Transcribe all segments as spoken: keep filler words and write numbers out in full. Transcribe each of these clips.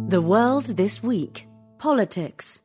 The World This Week. Politics.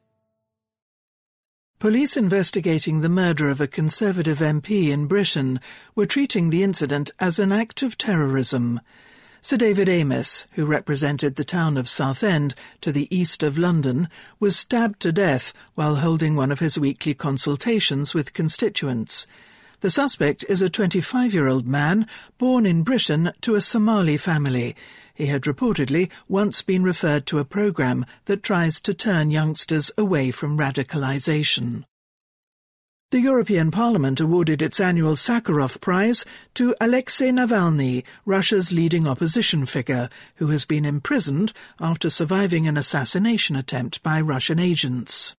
Police investigating the murder of a Conservative M P in Britain were treating the incident as an act of terrorism. Sir David Amess, who represented the town of Southend to the east of London, was stabbed to death while holding one of his weekly consultations with constituents. The suspect is a twenty-five-year-old man born in Britain to a Somali family. He had reportedly once been referred to a programme that tries to turn youngsters away from radicalisation. The European Parliament awarded its annual Sakharov Prize to Alexei Navalny, Russia's leading opposition figure, who has been imprisoned after surviving an assassination attempt by Russian agents.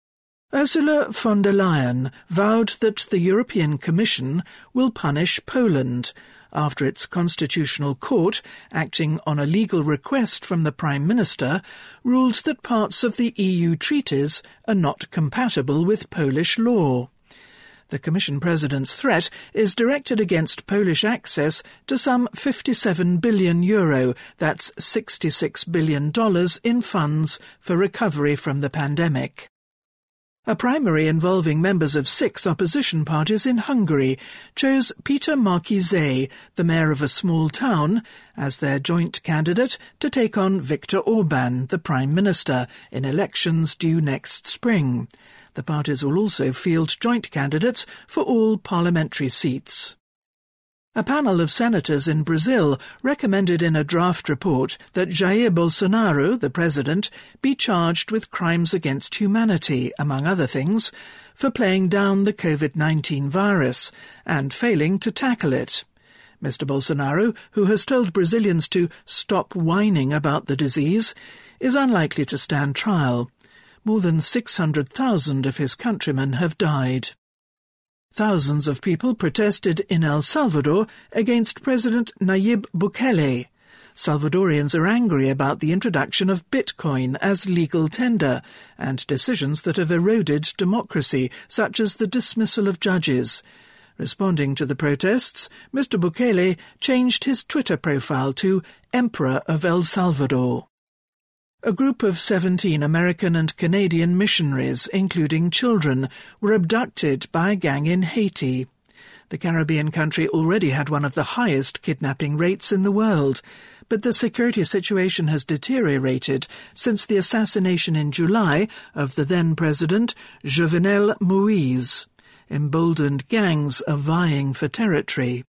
Ursula von der Leyen vowed that the European Commission will punish Poland after its constitutional court, acting on a legal request from the Prime Minister, ruled that parts of the E U treaties are not compatible with Polish law. The Commission President's threat is directed against Polish access to some fifty-seven billion euro, that's sixty-six billion dollars, in funds for recovery from the pandemic. A primary involving members of six opposition parties in Hungary chose Peter Markizay, the mayor of a small town, as their joint candidate to take on Viktor Orban, the Prime Minister, in elections due next spring. The parties will also field joint candidates for all parliamentary seats. A panel of senators in Brazil recommended in a draft report that Jair Bolsonaro, the president, be charged with crimes against humanity, among other things, for playing down the COVID nineteen virus and failing to tackle it. Mister Bolsonaro, who has told Brazilians to stop whining about the disease, is unlikely to stand trial. More than six hundred thousand of his countrymen have died. Thousands of people protested in El Salvador against President Nayib Bukele. Salvadorians are angry about the introduction of Bitcoin as legal tender and decisions that have eroded democracy, such as the dismissal of judges. Responding to the protests, Mister Bukele changed his Twitter profile to Emperor of El Salvador. A group of seventeen American and Canadian missionaries, including children, were abducted by a gang in Haiti. The Caribbean country already had one of the highest kidnapping rates in the world, but the security situation has deteriorated since the assassination in July of the then-president Jovenel Moïse. Emboldened gangs are vying for territory.